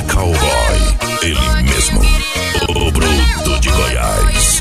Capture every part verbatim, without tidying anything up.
Cowboy, ele mesmo, o bruto de Goiás.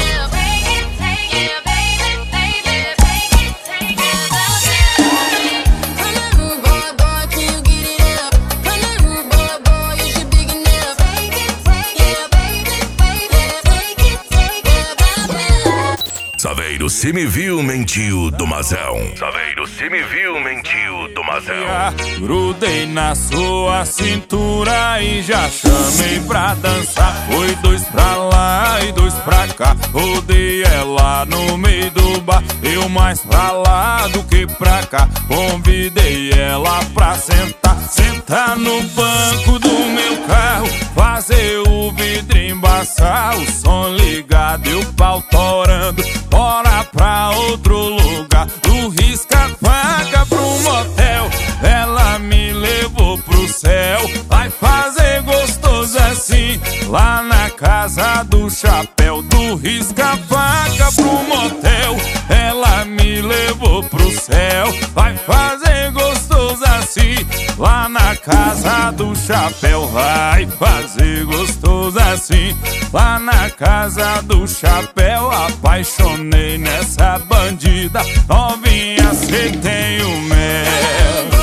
Saveiro, se me viu, mentiu do Mazão. Saveiro, se me viu, mentiu do Mazão. Grudei na sua cintura e já chamei pra dançar. Foi dois pra lá e dois pra cá. Rodei ela no meio do bar, eu mais pra lá do que pra cá. Convidei ela pra sentar, sentar no banco do meu carro, fazer o vidro embaçar, o som ligado e o pau torando. Bora pra outro lugar, do risca-faca pro motel. Ela me levou pro céu, vai fazer gostoso assim, lá na casa do chapéu. Do risca-faca pro motel, ela me levou pro céu, vai fazer gostoso assim, lá na casa do chapéu. Vai fazer gostoso assim, lá na casa do chapéu. Apaixonei nessa bandida, novinha, cê tem o mel.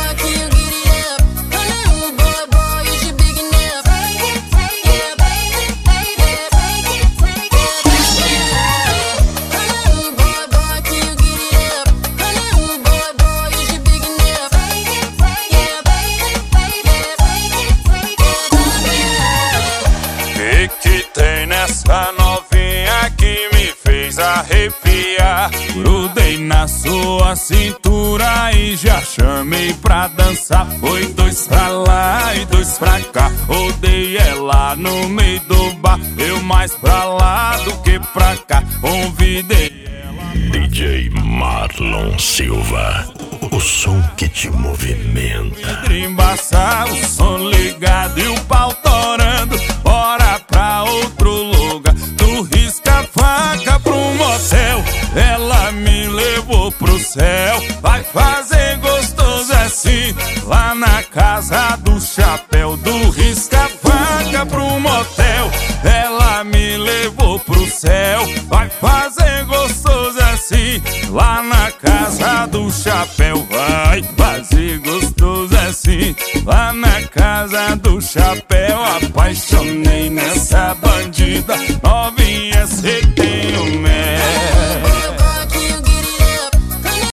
Que que tem nessa novinha que me fez arrepiar? Grudei na sua cintura e já chamei pra dançar. Foi dois pra lá e dois pra cá. Rodei ela no meio do bar, eu mais pra lá do que pra cá. Convidei ela. D J Marlon Silva, o som que te movimenta. Embaçar, o som ligado e o pau torando. Bora pra outro lugar, do risca-faca pro motel. Ela me levou pro céu, vai fazer gostoso assim, lá na casa do chapéu. Do risca-faca pro motel, ela me levou pro céu, vai fazer gostoso assim, lá na casa do chapéu. Vai